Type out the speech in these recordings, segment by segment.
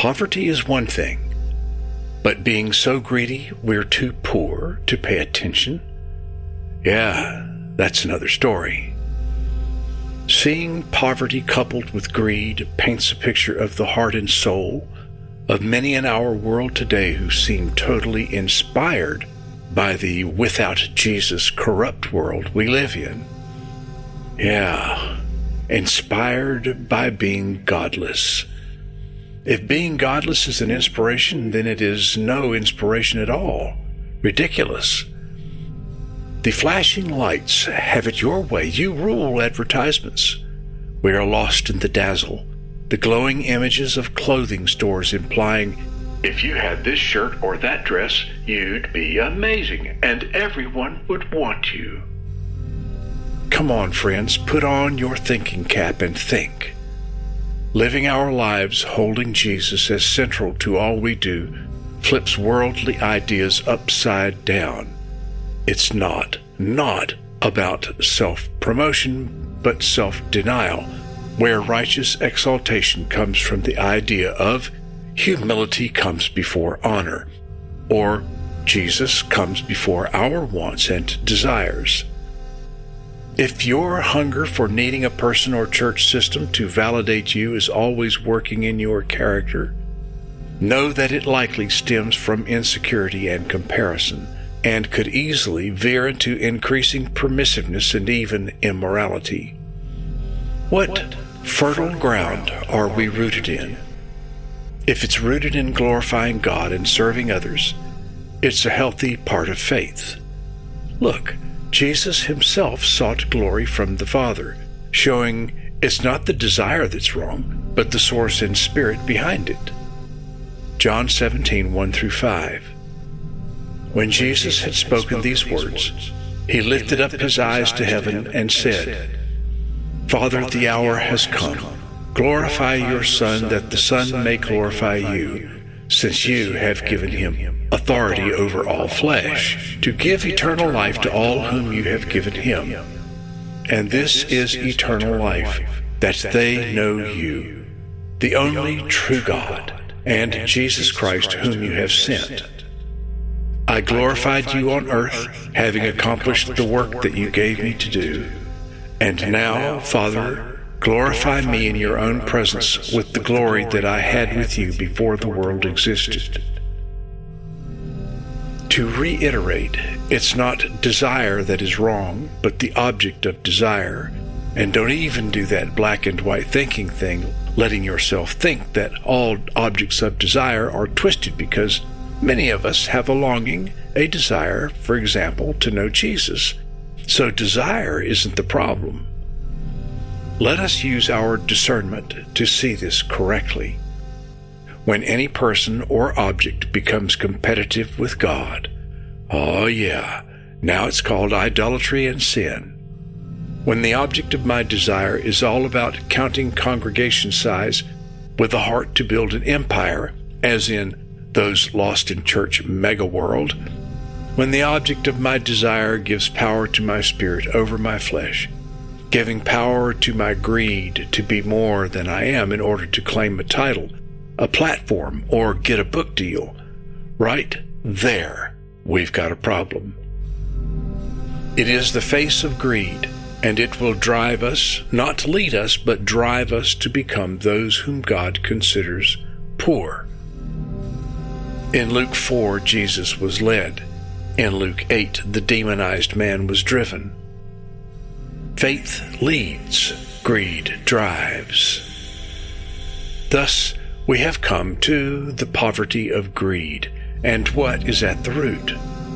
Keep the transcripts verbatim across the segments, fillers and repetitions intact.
poverty is one thing, but being so greedy we're too poor to pay attention, yeah, that's another story. Seeing poverty coupled with greed paints a picture of the heart and soul of many in our world today who seem totally inspired by the without Jesus corrupt world we live in. Yeah, inspired by being godless. If being godless is an inspiration, then it is no inspiration at all. Ridiculous. The flashing lights have it your way. You rule advertisements. We are lost in the dazzle. The glowing images of clothing stores implying, if you had this shirt or that dress, you'd be amazing, and everyone would want you. Come on, friends, put on your thinking cap and think. Living our lives holding Jesus as central to all we do flips worldly ideas upside down. It's not, not about self-promotion, but self-denial, where righteous exaltation comes from the idea of humility comes before honor, or Jesus comes before our wants and desires. If your hunger for needing a person or church system to validate you is always working in your character, know that it likely stems from insecurity and comparison, and could easily veer into increasing permissiveness and even immorality. What fertile ground are we rooted in? If it's rooted in glorifying God and serving others, it's a healthy part of faith. Look, Jesus himself sought glory from the Father, showing it's not the desire that's wrong, but the source and spirit behind it. John seventeen, one through five. When Jesus had spoken these words, he lifted up his eyes to heaven and said, Father, the hour has come. Glorify your Son, that the Son may glorify you, since you have given him authority over all flesh, to give eternal life to all whom you have given him. And this is eternal life, that they know you, the only true God, and Jesus Christ whom you have sent. I glorified you on earth, having accomplished the work that you gave me to do. And now, Father, glorify me in your own presence with the glory that I had with you before the world existed. To reiterate, it's not desire that is wrong, but the object of desire. And don't even do that black and white thinking thing, letting yourself think that all objects of desire are twisted, because many of us have a longing, a desire, for example, to know Jesus. So desire isn't the problem. Let us use our discernment to see this correctly. When any person or object becomes competitive with God, oh yeah, now it's called idolatry and sin. When the object of my desire is all about counting congregation size with a heart to build an empire, as in those lost in church mega world, when the object of my desire gives power to my spirit over my flesh, giving power to my greed to be more than I am in order to claim a title, a platform, or get a book deal, right there, we've got a problem. It is the face of greed, and it will drive us, not to lead us, but drive us to become those whom God considers poor. In Luke four, Jesus was led. In Luke eight, the demonized man was driven. Faith leads, greed drives. Thus, we have come to the poverty of greed, and what is at the root.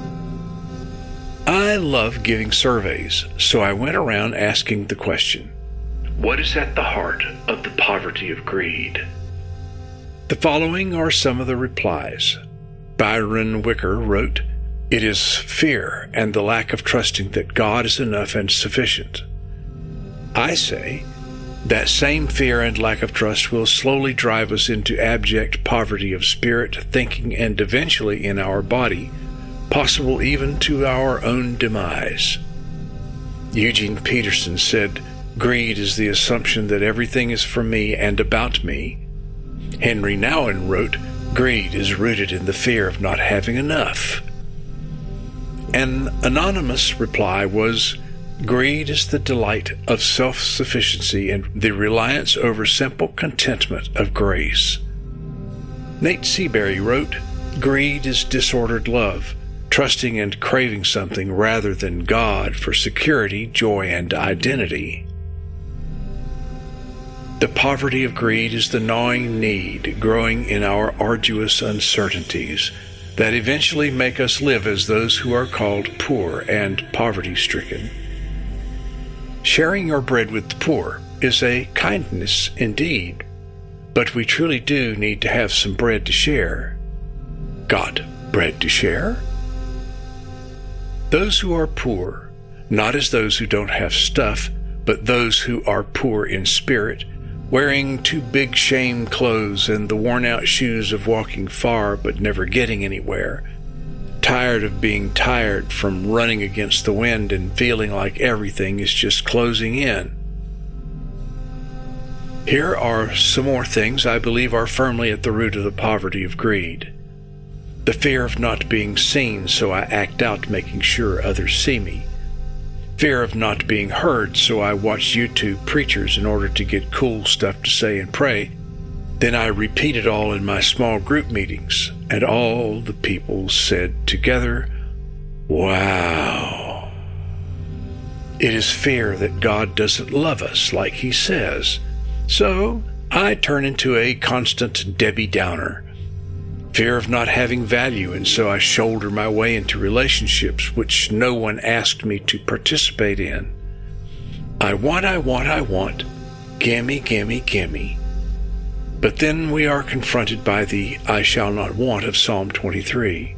I love giving surveys, so I went around asking the question, what is at the heart of the poverty of greed? The following are some of the replies. Byron Wicker wrote, it is fear and the lack of trusting that God is enough and sufficient. I say, that same fear and lack of trust will slowly drive us into abject poverty of spirit, thinking, and eventually in our body, possible even to our own demise. Eugene Peterson said, greed is the assumption that everything is for me and about me. Henry Nouwen wrote, "Greed is rooted in the fear of not having enough." An anonymous reply was, "Greed is the delight of self-sufficiency and the reliance over simple contentment of grace." Nate Seabury wrote, "Greed is disordered love, trusting and craving something rather than God for security, joy, and identity." The poverty of greed is the gnawing need growing in our arduous uncertainties that eventually make us live as those who are called poor and poverty-stricken. Sharing your bread with the poor is a kindness indeed, but we truly do need to have some bread to share. Got bread to share? Those who are poor, not as those who don't have stuff, but those who are poor in spirit, wearing too big shame clothes and the worn-out shoes of walking far but never getting anywhere, tired of being tired from running against the wind and feeling like everything is just closing in. Here are some more things I believe are firmly at the root of the poverty of greed. The fear of not being seen, so I act out making sure others see me. Fear of not being heard, so I watch YouTube preachers in order to get cool stuff to say and pray. Then I repeat it all in my small group meetings, and all the people said together, "Wow." It is fear that God doesn't love us like He says, so I turn into a constant Debbie Downer. Fear of not having value, and so I shoulder my way into relationships which no one asked me to participate in. I want, I want, I want, gimme, gimme, gimme. But then we are confronted by the I shall not want of Psalm twenty-three.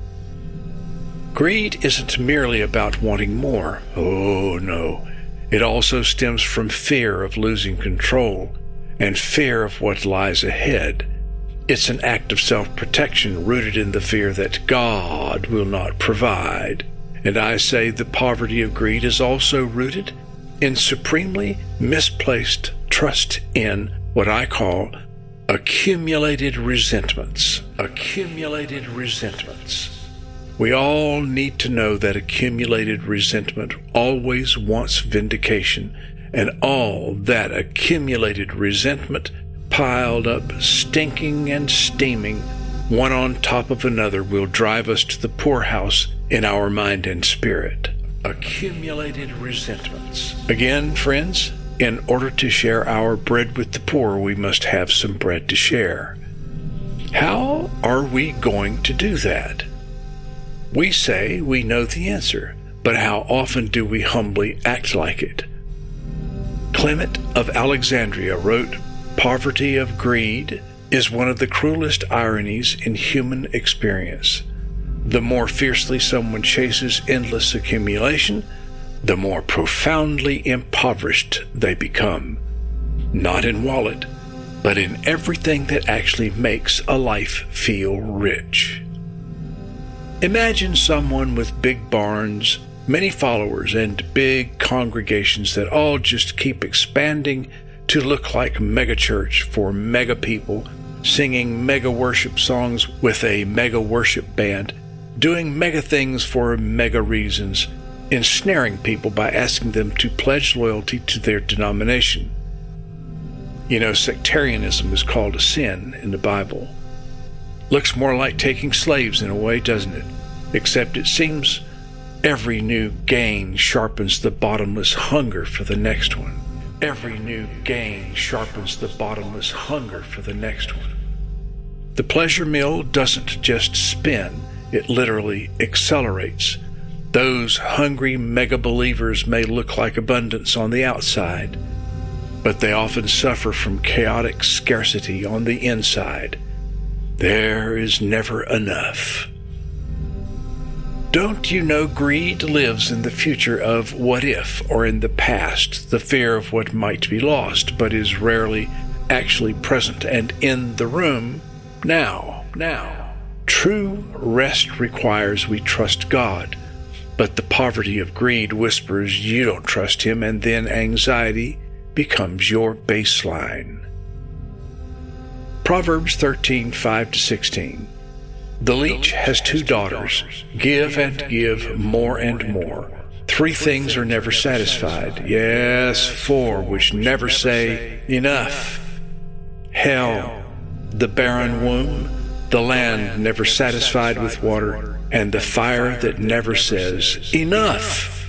Greed isn't merely about wanting more. Oh no, it also stems from fear of losing control and fear of what lies ahead. It's an act of self-protection rooted in the fear that God will not provide. And I say the poverty of greed is also rooted in supremely misplaced trust in what I call accumulated resentments. Accumulated resentments. We all need to know that accumulated resentment always wants vindication, and all that accumulated resentment piled up, stinking and steaming, one on top of another, will drive us to the poorhouse in our mind and spirit. Accumulated resentments. Again, friends, in order to share our bread with the poor, we must have some bread to share. How are we going to do that? We say we know the answer, but how often do we humbly act like it? Clement of Alexandria wrote, "Poverty of greed is one of the cruelest ironies in human experience. The more fiercely someone chases endless accumulation, the more profoundly impoverished they become. Not in wallet, but in everything that actually makes a life feel rich." Imagine someone with big barns, many followers, and big congregations that all just keep expanding to look like megachurch for mega people, singing mega worship songs with a mega worship band, doing mega things for mega reasons, ensnaring people by asking them to pledge loyalty to their denomination. You know, sectarianism is called a sin in the Bible. Looks more like taking slaves in a way, doesn't it? Except it seems every new gain sharpens the bottomless hunger for the next one. Every new gain sharpens the bottomless hunger for the next one. The pleasure mill doesn't just spin, it literally accelerates. Those hungry mega believers may look like abundance on the outside, but they often suffer from chaotic scarcity on the inside. There is never enough. Don't you know greed lives in the future of what if, or in the past, the fear of what might be lost, but is rarely actually present and in the room now, now. True rest requires we trust God, but the poverty of greed whispers you don't trust Him, and then anxiety becomes your baseline. Proverbs thirteen, five to sixteen. The leech has two daughters. Give and give more and more. Three things are never satisfied. Yes, four which never say, enough. Hell, the barren womb, the land never satisfied with water, and the fire that never says, enough.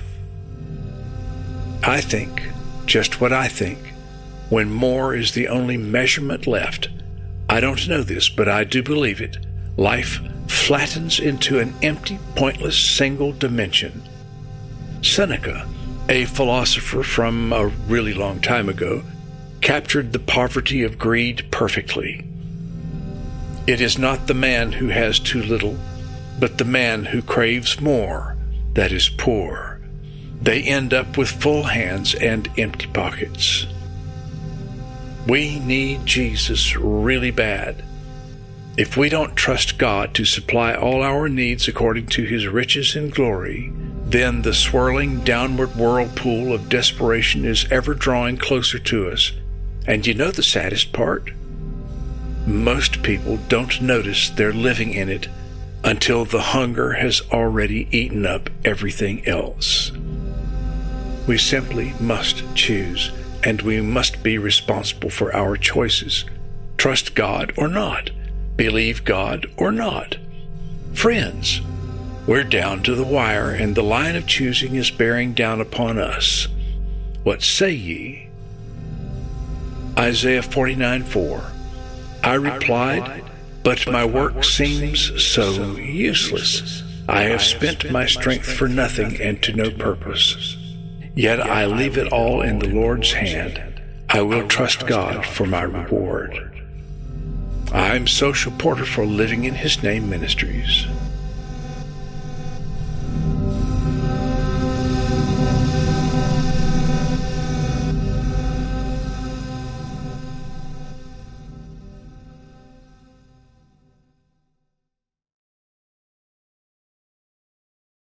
I think, just what I think, when more is the only measurement left. I don't know this, but I do believe it. Life flattens into an empty, pointless single dimension. Seneca, a philosopher from a really long time ago, captured the poverty of greed perfectly. It is not the man who has too little, but the man who craves more that is poor. They end up with full hands and empty pockets. We need Jesus really bad. If we don't trust God to supply all our needs according to His riches and glory, then the swirling downward whirlpool of desperation is ever drawing closer to us. And you know the saddest part? Most people don't notice they're living in it until the hunger has already eaten up everything else. We simply must choose, and we must be responsible for our choices. Trust God or not. Believe God or not. Friends, we're down to the wire, and the line of choosing is bearing down upon us. What say ye? Isaiah forty-nine, four. I replied, but my work seems so useless. I have spent my strength for nothing and to no purpose. Yet I leave it all in the Lord's hand. I will trust God for my reward. I'm Social Porter for Living in His Name Ministries.